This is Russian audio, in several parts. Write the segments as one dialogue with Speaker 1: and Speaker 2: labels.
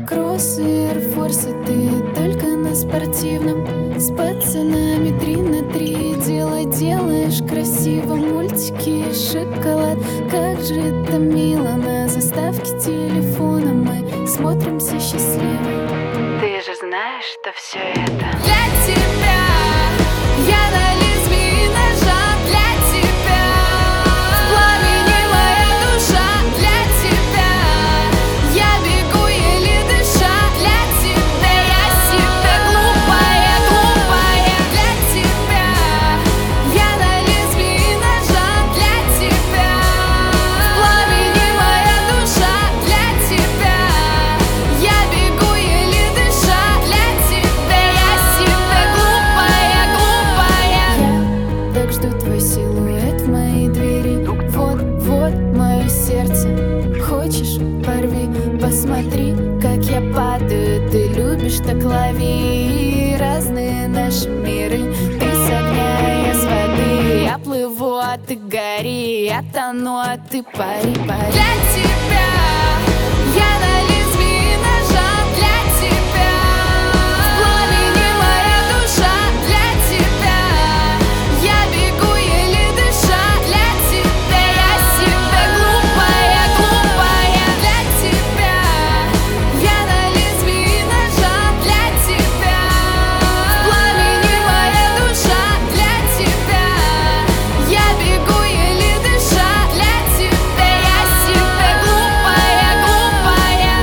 Speaker 1: Кроссы, эйрфорсы, ты только на спортивном. С пацанами 3 на 3 дело делаешь красиво. Мультики, шоколад, как же это мило. На заставке телефона мы смотримся счастливо.
Speaker 2: Ты же знаешь, что все это
Speaker 1: для тебя. Я на лезвии ножа для тебя. В пламени моя душа для тебя. Я бегу еле дыша для тебя. Я себя глупая, глупая для тебя. Я на лезвии ножа для тебя. В пламени моя душа для тебя. Я бегу еле дыша для тебя. Я себя глупая, глупая. Я так жду твой силуэт в моей двери. Вот, вот мое сердце. Хочешь, порви, посмотри, как я падаю. Ты любишь, так лови. Разные наши миры. Ты с огня, я с воды. Я плыву, а ты гори. Я тону, а ты пари, пари. Для тебя я на лезвии ножа для тебя. В пламени моя душа для тебя. Я бегу еле дыша для тебя. Я себя глупая, глупая для тебя. Я на лезвии ножа для тебя. В пламени моя душа для тебя. Я бегу еле дыша для тебя. Я себя глупая, глупая.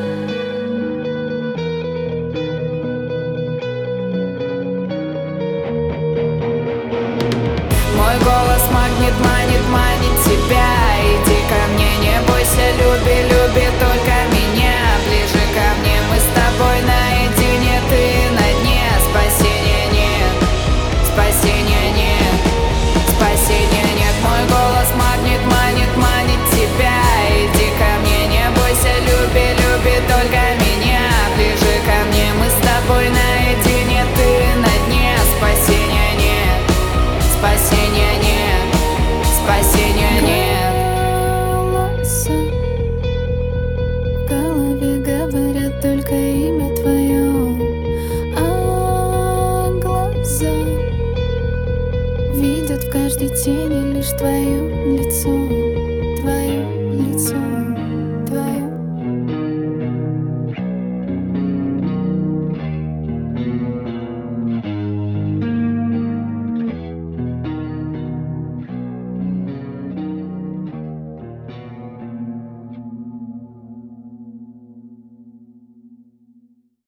Speaker 1: Мой голос магнит, манит, манит тебя. Иди ко мне, не бойся, люби, люби только меня. Ближе ко мне, мы с тобой наедине. Ты на дне, спасения нет, спасения нет, спасения нет. Мой голос магнит, манит, манит тебя. Иди ко мне, не бойся, люби, люби только меня. Ближе ко мне, мы с тобой наедине. Ты на дне, спасения нет, спасения нет, спасения нет. Голоса в голове говорят только имя твое, а глаза видят в каждой тени лишь твое лицо.